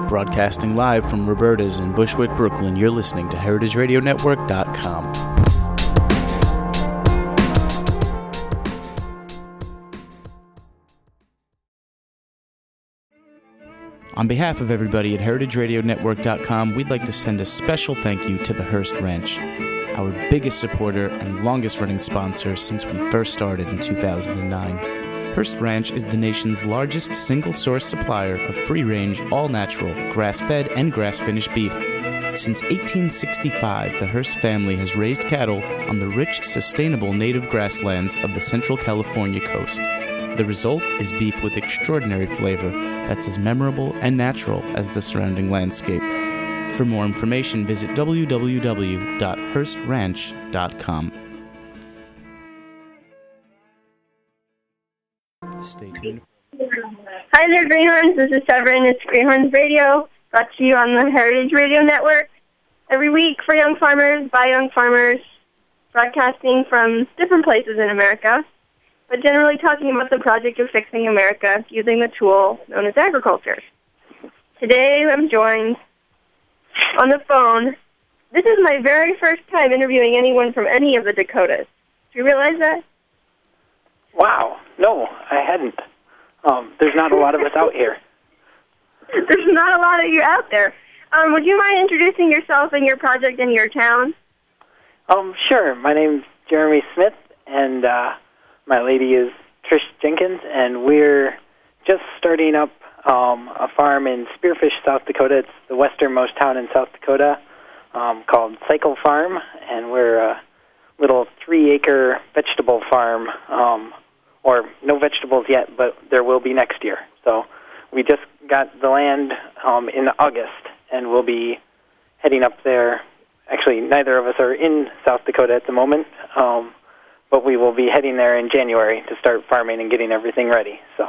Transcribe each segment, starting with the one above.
Broadcasting live from Roberta's in Bushwick, Brooklyn, you're listening to HeritageRadioNetwork.com. On behalf of everybody at HeritageRadioNetwork.com, we'd like to send a special thank you to the Hearst Ranch, our biggest supporter and longest-running sponsor since we first started in 2009. Hearst Ranch is the nation's largest single-source supplier of free-range, all-natural, grass-fed, and grass-finished beef. Since 1865, the Hearst family has raised cattle on the rich, sustainable native grasslands of the Central California coast. The result is beef with extraordinary flavor that's as memorable and natural as the surrounding landscape. For more information, visit www.hearstranch.com. Stay tuned. Hi there, Greenhorns. This is Severin. It's Greenhorns Radio, brought to you on the Heritage Radio Network. Every week for young farmers, by young farmers, broadcasting from different places in America, but generally talking about the project of fixing America using the tool known as agriculture. Today I'm joined on the phone. This is my very first time interviewing anyone from any of the Dakotas. Do you realize that? Wow. No, I hadn't. There's not a lot of us out here. There's not a lot of you out there. Would you mind introducing yourself and your project and your town? Sure. My name's Jeremy Smith, and my lady is Trish Jenkins, and we're just starting up a farm in Spearfish, South Dakota. It's the westernmost town in South Dakota, called Cycle Farm, and we're a little 3-acre vegetable farm, or no vegetables yet, but there will be next year. So we just got the land in August, and we'll be heading up there. Actually, neither of us are in South Dakota at the moment, but we will be heading there in January to start farming and getting everything ready. So,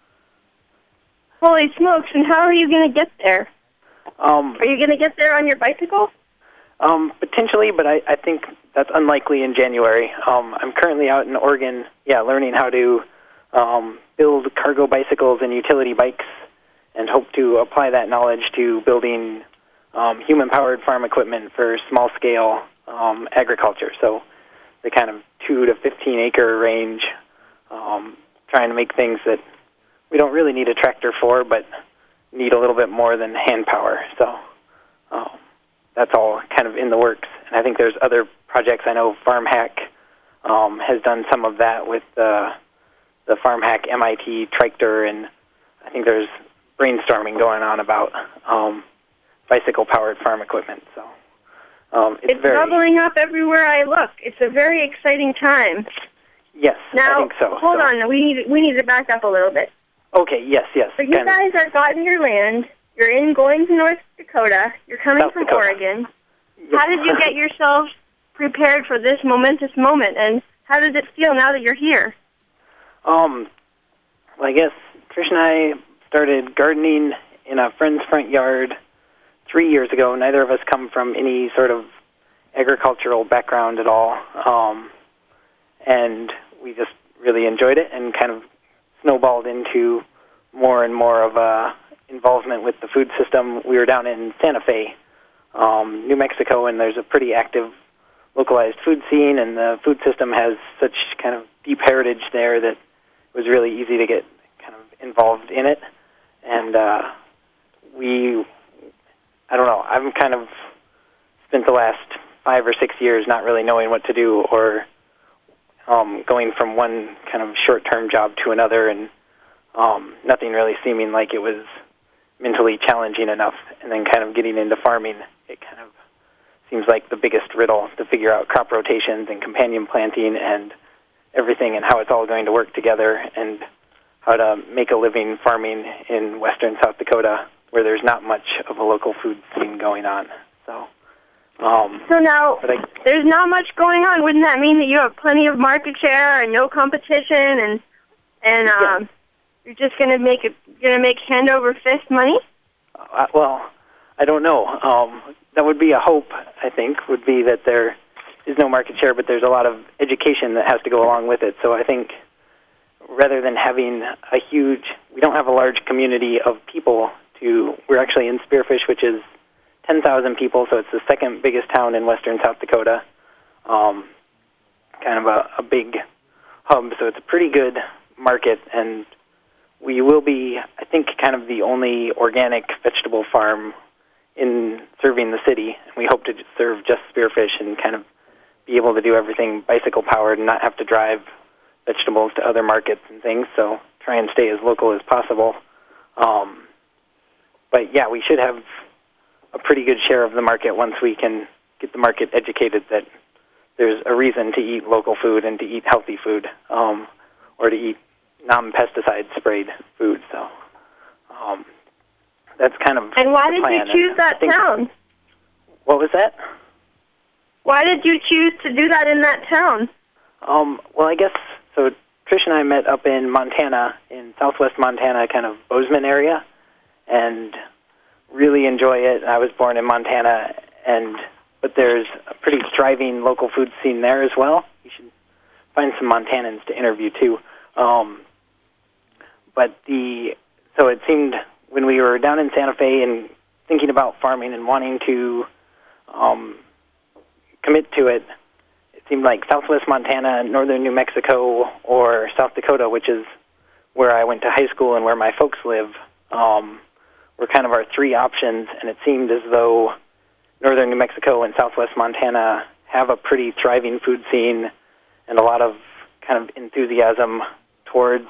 holy smokes! And how are you going to get there? Are you going to get there on your bicycle? Potentially, but I think that's unlikely in January. I'm currently out in Oregon, learning how to build cargo bicycles and utility bikes, and hope to apply that knowledge to building human-powered farm equipment for small-scale agriculture. So the kind of 2 to 15-acre range, trying to make things that we don't really need a tractor for, but need a little bit more than hand power. So that's all kind of in the works. And I think there's other projects. I know FarmHack has done some of that with the FarmHack MIT tractor, and I think there's brainstorming going on about bicycle-powered farm equipment. So it's bubbling up everywhere I look. It's a very exciting time. Yes, now, I think so. Hold on. We need to back up a little bit. Okay, yes. So you guys are gotten your land. You're going to North Dakota. You're coming South from Dakota. Oregon. How did you get yourselves prepared for this momentous moment, and how does it feel now that you're here? Well, I guess Trish and I started gardening in a friend's front yard 3 years ago. Neither of us come from any sort of agricultural background at all, and we just really enjoyed it and kind of snowballed into more and more of a involvement with the food system. We were down in Santa Fe, New Mexico, and there's a pretty active localized food scene, and the food system has such kind of deep heritage there that it was really easy to get kind of involved in it. And I don't know, I've kind of spent the last 5 or 6 years not really knowing what to do, or going from one kind of short-term job to another, and nothing really seeming like it was mentally challenging enough. And then kind of getting into farming, it kind of seems like the biggest riddle to figure out crop rotations and companion planting and everything, and how it's all going to work together, and how to make a living farming in western South Dakota, where there's not much of a local food scene going on. So now there's not much going on. Wouldn't that mean that you have plenty of market share and no competition, and you're just going to make hand over fist money? Well, I don't know. That would be a hope, I think, would be that there is no market share, but there's a lot of education that has to go along with it. So I think rather than having we don't have a large community of people we're actually in Spearfish, which is 10,000 people, so it's the second biggest town in western South Dakota. Kind of a big hub, so it's a pretty good market, and we will be, I think, kind of the only organic vegetable farm in serving the city, and we hope to serve just Spearfish and kind of be able to do everything bicycle-powered and not have to drive vegetables to other markets and things, so try and stay as local as possible. But yeah, we should have a pretty good share of the market once we can get the market educated that there's a reason to eat local food and to eat healthy food, or to eat non-pesticide sprayed food. So that's kind of And why the did plan. you choose that town? What was that? Why did you choose to do that in that town? Well, I guess, so Trish and I met up in Montana, in southwest Montana, kind of Bozeman area, and really enjoy it. I was born in Montana, but there's a pretty thriving local food scene there as well. You should find some Montanans to interview too. So it seemed when we were down in Santa Fe and thinking about farming and wanting to commit to it, it seemed like southwest Montana, northern New Mexico, or South Dakota, which is where I went to high school and where my folks live, were kind of our three options, and it seemed as though northern New Mexico and southwest Montana have a pretty thriving food scene and a lot of kind of enthusiasm towards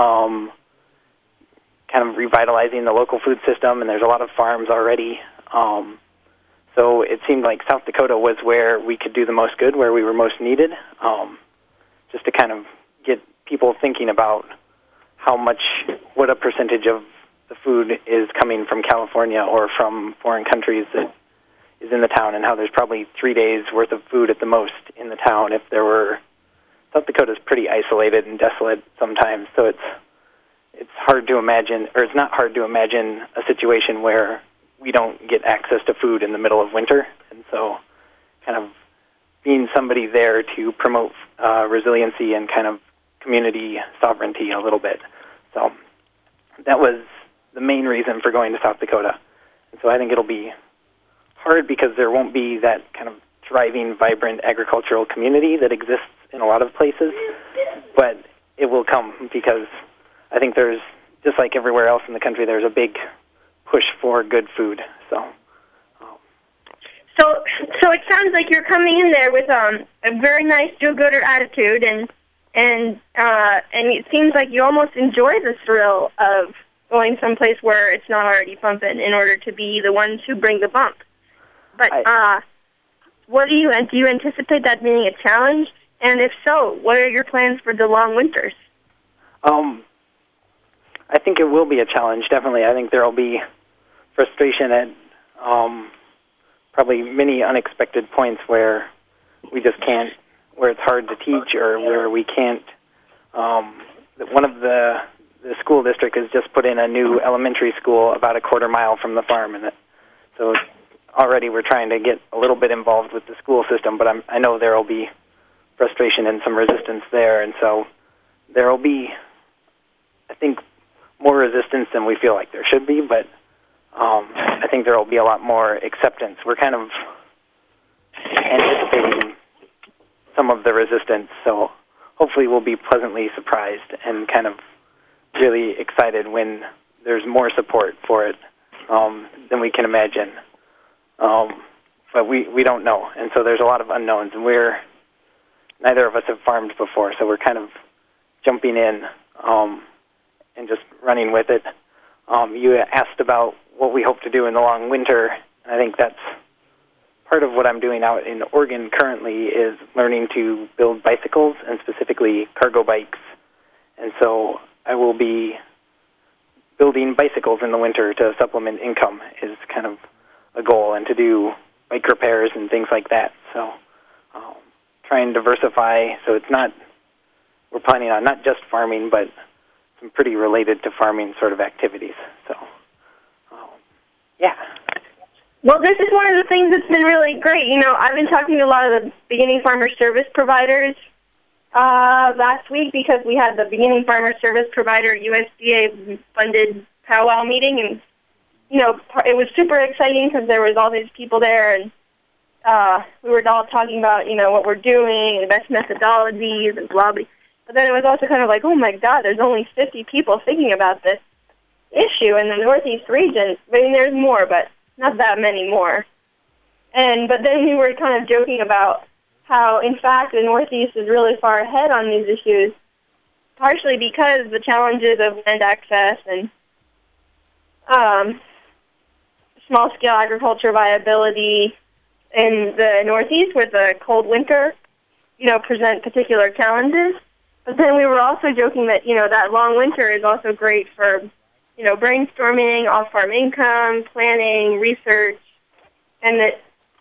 kind of revitalizing the local food system, and there's a lot of farms already. So it seemed like South Dakota was where we could do the most good, where we were most needed, just to kind of get people thinking about what a percentage of the food is coming from California or from foreign countries that is in the town, and how there's probably 3 days worth of food at the most in the town. If there were, South Dakota's pretty isolated and desolate sometimes, so it's hard to imagine, or it's not hard to imagine a situation where we don't get access to food in the middle of winter. And so kind of being somebody there to promote resiliency and kind of community sovereignty a little bit. So that was the main reason for going to South Dakota. And so I think it'll be hard because there won't be that kind of thriving, vibrant agricultural community that exists in a lot of places, but it will come because I think there's, just like everywhere else in the country, there's a big push for good food. So it sounds like you're coming in there with a very nice do-gooder attitude, and it seems like you almost enjoy the thrill of going someplace where it's not already bumping in order to be the ones who bring the bump. But what do you anticipate that being a challenge? And if so, what are your plans for the long winters? I think it will be a challenge, definitely. I think there will be frustration at probably many unexpected points where we just can't, where it's hard to teach, or where we can't. One of the school district has just put in a new elementary school about a quarter mile from the farm, and so already we're trying to get a little bit involved with the school system, but I know there will be frustration and some resistance there, and so there will be, I think, more resistance than we feel like there should be, but I think there will be a lot more acceptance. We're kind of anticipating some of the resistance, so hopefully we'll be pleasantly surprised and kind of really excited when there's more support for it than we can imagine. But we don't know, and so there's a lot of unknowns, and neither of us have farmed before, so we're kind of jumping in and just running with it. You asked about what we hope to do in the long winter, and I think that's part of what I'm doing out in Oregon currently is learning to build bicycles, and specifically cargo bikes. And so I will be building bicycles in the winter to supplement income is kind of a goal, and to do bike repairs and things like that. So try and diversify, so we're planning on not just farming, but some pretty related to farming sort of activities. So, yeah. Well, this is one of the things that's been really great. I've been talking to a lot of the beginning farmer service providers last week, because we had the beginning farmer service provider USDA-funded powwow meeting, and, it was super exciting because there was all these people there, and we were all talking about, what we're doing and best methodologies and blah, blah. But then it was also kind of like, oh, my God, there's only 50 people thinking about this issue in the Northeast region. I mean, there's more, but not that many more. But then we were kind of joking about how, in fact, the Northeast is really far ahead on these issues, partially because the challenges of land access and small-scale agriculture viability in the Northeast with a cold winter, present particular challenges. But then we were also joking that, that long winter is also great for, brainstorming, off-farm income, planning, research, and that,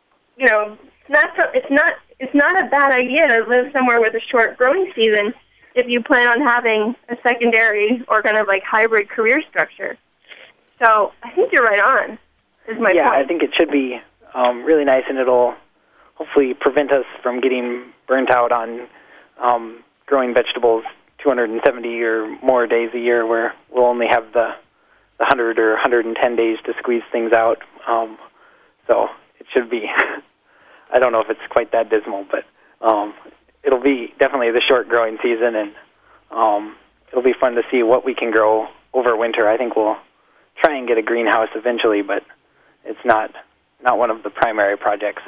it's not a bad idea to live somewhere with a short growing season if you plan on having a secondary or kind of like hybrid career structure. So I think you're right on, is my point. Yeah, I think it should be really nice, and it'll hopefully prevent us from getting burnt out on growing vegetables 270 or more days a year, where we'll only have the 100 or 110 days to squeeze things out. So it should be, I don't know if it's quite that dismal, but it'll be definitely the short growing season, and it'll be fun to see what we can grow over winter. I think we'll try and get a greenhouse eventually, but it's not one of the primary projects.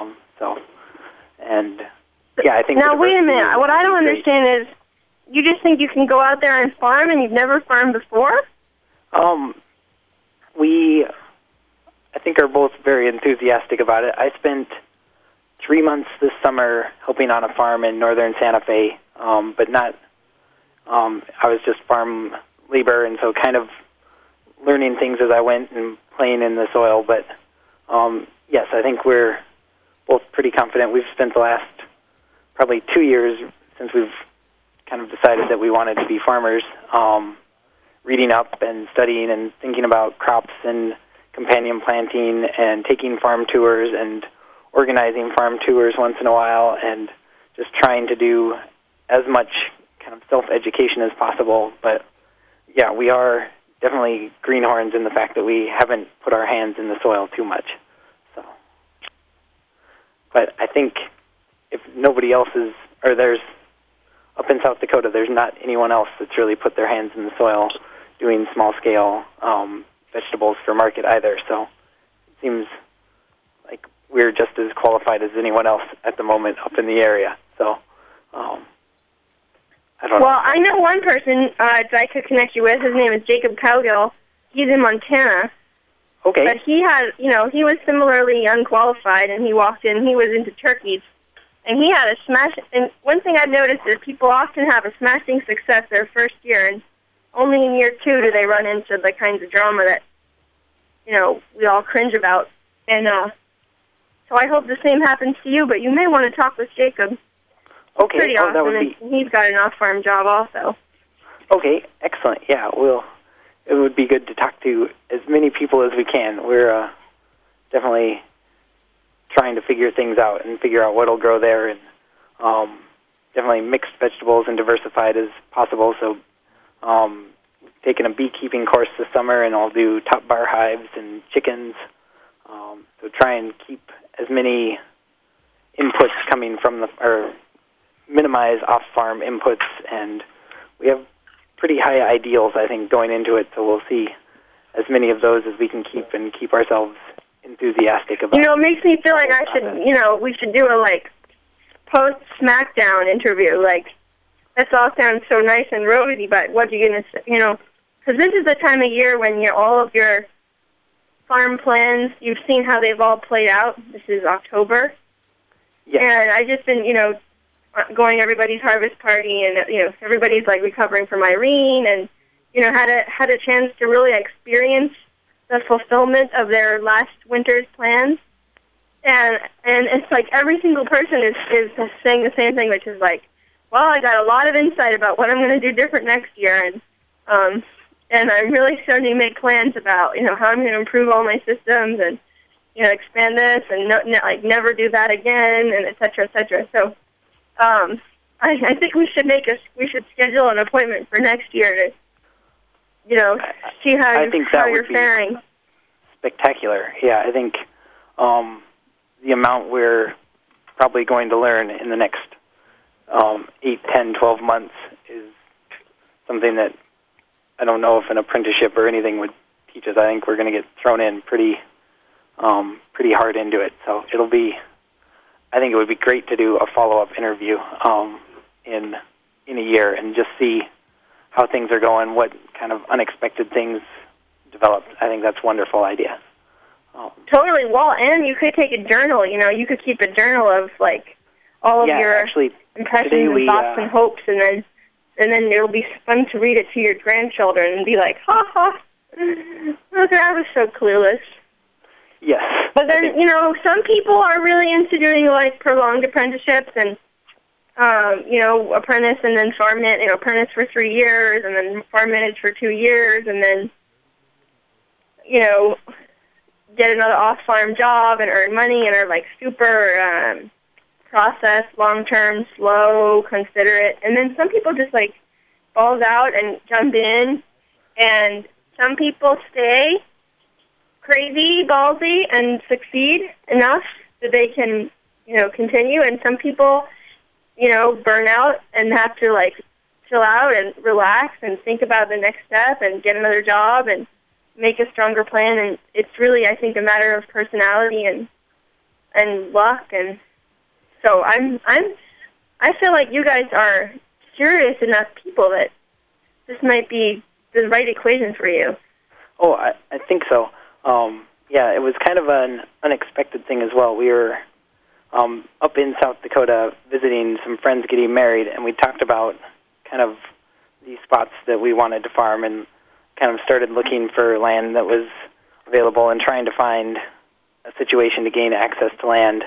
I think now wait a minute. What I don't understand is, you just think you can go out there and farm, and you've never farmed before? We, I think, are both very enthusiastic about it. I spent 3 months this summer helping on a farm in northern Santa Fe, but not. I was just farm labor, and so kind of learning things as I went and playing in the soil. But yes, I think we're both pretty confident. We've spent the last probably 2 years since we've kind of decided that we wanted to be farmers, reading up and studying and thinking about crops and companion planting and taking farm tours and organizing farm tours once in a while, and just trying to do as much kind of self-education as possible. But yeah, we are definitely greenhorns in the fact that we haven't put our hands in the soil too much. So, but I think if nobody else is, or there's, up in South Dakota, there's not anyone else that's really put their hands in the soil doing small-scale vegetables for market either. So it seems like we're just as qualified as anyone else at the moment up in the area. So I don't know. Well, I know one person that I could connect you with. His name is Jacob Cowgill. He's in Montana. Okay. But he had, he was similarly unqualified, and he walked in, he was into turkeys. And he had a smash, and one thing I've noticed is people often have a smashing success their first year, and only in year 2 do they run into the kinds of drama that, we all cringe about. And so I hope the same happens to you, but you may want to talk with Jacob. Okay. Pretty awesome, that would be... and he's got an off-farm job also. Okay, excellent. Yeah, it would be good to talk to as many people as we can. We're definitely trying to figure things out and figure out what'll grow there, and definitely mixed vegetables and diversified as possible. So taking a beekeeping course this summer, and I'll do top bar hives and chickens. So try and keep as many inputs coming from or minimize off-farm inputs, and we have pretty high ideals, I think, going into it, so we'll see as many of those as we can keep and keep ourselves enthusiastic about. It makes me feel like we should do a, post-SmackDown interview. This all sounds so nice and rosy, but what are you going to say, because this is the time of year when all of your farm plans, you've seen how they've all played out. This is October. Yeah. And I've just been, going to everybody's harvest party, and, everybody's, recovering from Irene, and, had a chance to really experience the fulfillment of their last winter's plans. And it's like every single person is saying the same thing, which is well, I got a lot of insight about what I'm going to do different next year, and I'm really starting to make plans about, how I'm going to improve all my systems and, expand this and never do that again, and et cetera, et cetera. So I think we should schedule an appointment for next year to, see how you're faring. spectacular. Yeah, I think the amount we're probably going to learn in the next 8, 10, 12 months is something that I don't know if an apprenticeship or anything would teach us. I think we're going to get thrown in pretty hard into it. So I think it would be great to do a follow-up interview in a year and just see how things are going, what kind of unexpected things developed. I think that's a wonderful idea. Totally. Well, and you could take a journal. You could keep a journal of like all of your impressions and thoughts and hopes, and then it'll be fun to read it to your grandchildren and be like, ha ha, look, I was so clueless. Yes. But then, some people are really into doing like prolonged apprenticeships and apprentice and then farm it, apprentice for 3 years and then farm manage for 2 years and then, get another off-farm job and earn money and are like super process, long-term, slow, considerate. And then some people just like balls out and jump in, and some people stay crazy, ballsy, and succeed enough that they can, continue. And some people, burn out and have to like chill out and relax and think about the next step and get another job and make a stronger plan. And it's really, I think, a matter of personality and luck. And so I feel like you guys are curious enough people that this might be the right equation for you. Oh, I think so. It was kind of an unexpected thing as well. We were up in South Dakota visiting some friends getting married, and we talked about kind of these spots that we wanted to farm and kind of started looking for land that was available and trying to find a situation to gain access to land.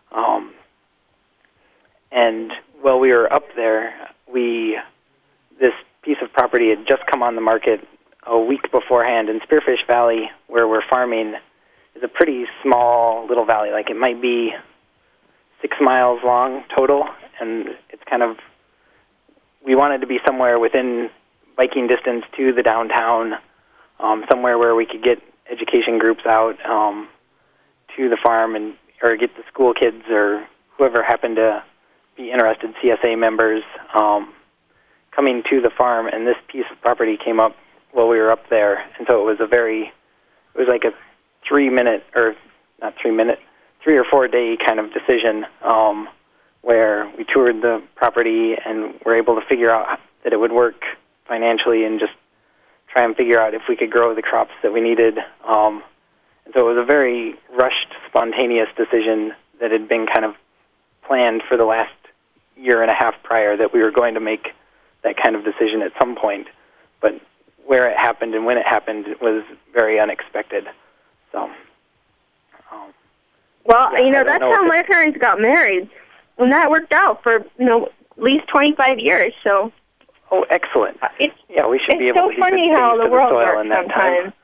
And while we were up there, this piece of property had just come on the market a week beforehand, and Spearfish Valley, where we're farming, is a pretty small little valley. Like, it might be 6 miles long total, and it's kind of, we wanted to be somewhere within biking distance to the downtown, somewhere where we could get education groups out to the farm or get the school kids or whoever happened to be interested, CSA members, coming to the farm. And this piece of property came up while we were up there, and so it was like a 3 or 4 day kind of decision where we toured the property and were able to figure out that it would work financially and just try and figure out if we could grow the crops that we needed. And so it was a very rushed, spontaneous decision that had been kind of planned for the last year and a half prior, that we were going to make that kind of decision at some point. But where it happened and when it happened was very unexpected. So, that's how my parents got married, and that worked out for at least 25 years. So. Oh, excellent! We should be able to. It's so funny how the world works sometimes.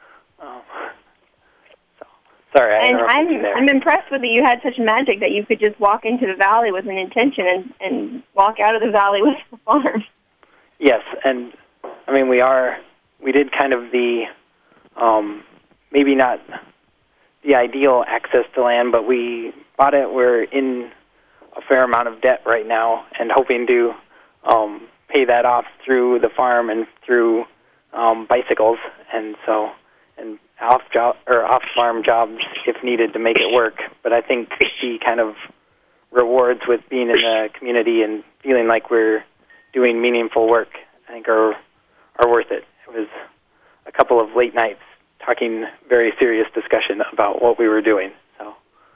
Sorry, I interrupted you there. I'm impressed with that you had such magic that you could just walk into the valley with an intention and walk out of the valley with the farm. Yes, and I mean we did kind of the maybe not the ideal access to land, but we bought it. We're in a fair amount of debt right now, and hoping to pay that off through the farm and through bicycles, and off-farm jobs if needed to make it work. But I think the kind of rewards with being in the community and feeling like we're doing meaningful work, I think are worth it. It was a couple of late nights talking very serious discussion about what we were doing. So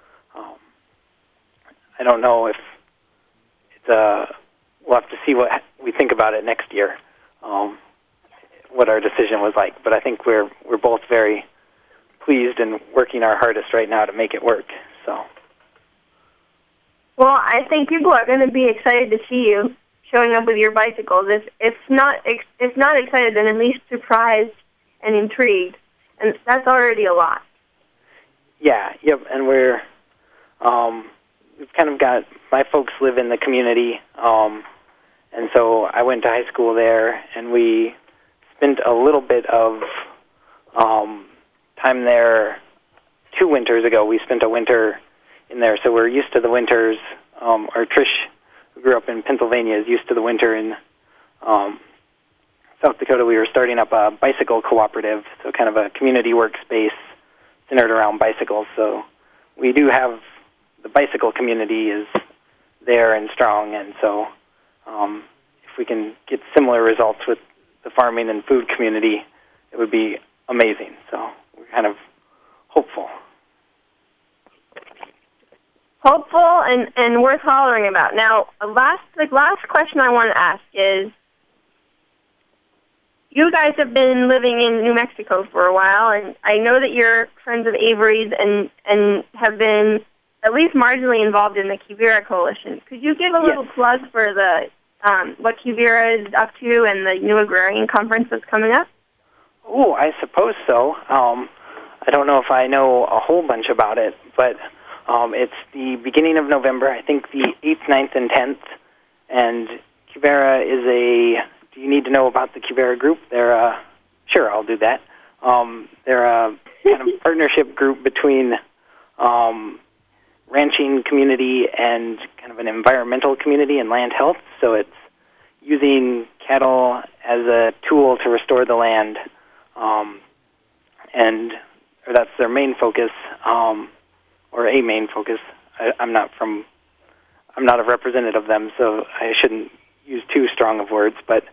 I don't know if it's we'll have to see what we think about it next year, what our decision was like. But I think we're both very pleased and working our hardest right now to make it work. So. Well, I think people are going to be excited to see you showing up with your bicycles. If not excited, then at least surprised and intrigued, and that's already a lot. Yeah. Yep. And we've kind of got, my folks live in the community, and so I went to high school there, and we spent a little bit of time there 2 winters ago, we spent a winter in there, so we're used to the winters. Or Trish, who grew up in Pennsylvania, is used to the winter in South Dakota. We were starting up a bicycle cooperative, so kind of a community workspace centered around bicycles. So we do have the bicycle community is there and strong, and so if we can get similar results with the farming and food community, it would be amazing. So we're kind of hopeful. Hopeful and worth hollering about. Now, the last question I want to ask is, you guys have been living in New Mexico for a while, and I know that you're friends of Avery's and have been at least marginally involved in the Quivira Coalition. Could you give a little plug for the what Quivira is up to and the New Agrarian Conference that's coming up? Oh, I suppose so. I don't know if I know a whole bunch about it, but it's the beginning of November, I think the 8th, 9th, and 10th, and Quivira is a... Do you need to know about the Quivira group? They're sure, I'll do that. They're a kind of partnership group between ranching community and kind of an environmental community and land health. So it's using cattle as a tool to restore the land, and that's their main focus, or a main focus. I'm not a representative of them, so I shouldn't use too strong of words, but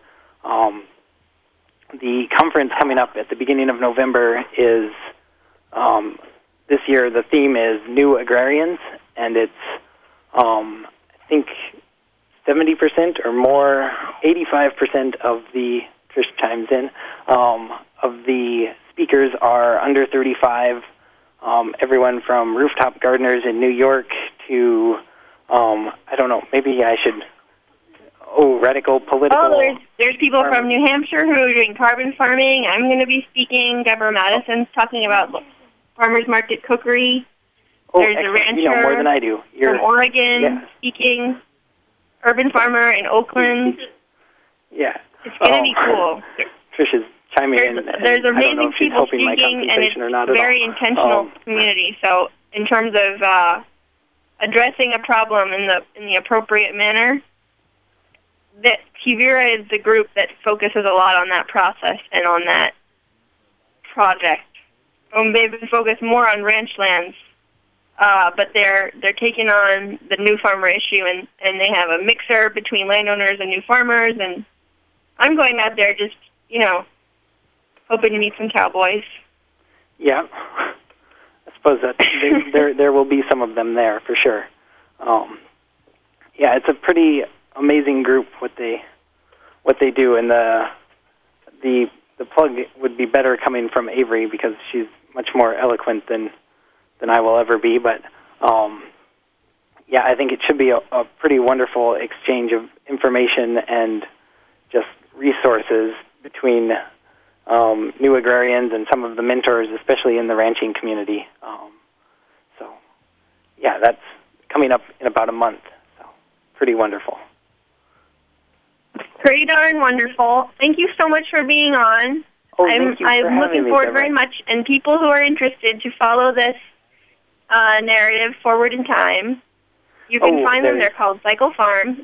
the conference coming up at the beginning of November is, this year the theme is New Agrarians, and it's, I think, 70% or more, 85% of the, Trish chimes in, of the speakers are under 35, everyone from rooftop gardeners in New York to, I don't know, maybe I should... radical political... Oh, there's people from New Hampshire who are doing carbon farming. I'm going to be speaking. Deborah Madison's talking about farmers market cookery. There's a rancher you know more than I do. from Oregon speaking. Urban farmer in Oakland. Yeah. It's going to be cool. Trish is chiming in. There's amazing people speaking, and it's a very intentional community. So in terms of addressing a problem in the appropriate manner, that Quivira is the group that focuses a lot on that process and on that project. They've been focused more on ranch lands, but they're taking on the new farmer issue, and they have a mixer between landowners and new farmers, and I'm going out there just, hoping to meet some cowboys. Yeah, I suppose that there will be some of them there for sure. Yeah, it's a pretty amazing group what they do, and the plug would be better coming from Avery because she's much more eloquent than I will ever be. But yeah, I think it should be a pretty wonderful exchange of information and just resources between new agrarians and some of the mentors, especially in the ranching community. So yeah, that's coming up in about a month. So pretty wonderful. Pretty darn wonderful. Thank you so much for being on. I'm looking forward very much, and people who are interested to follow this narrative forward in time, you can find them. They're called Cycle Farm,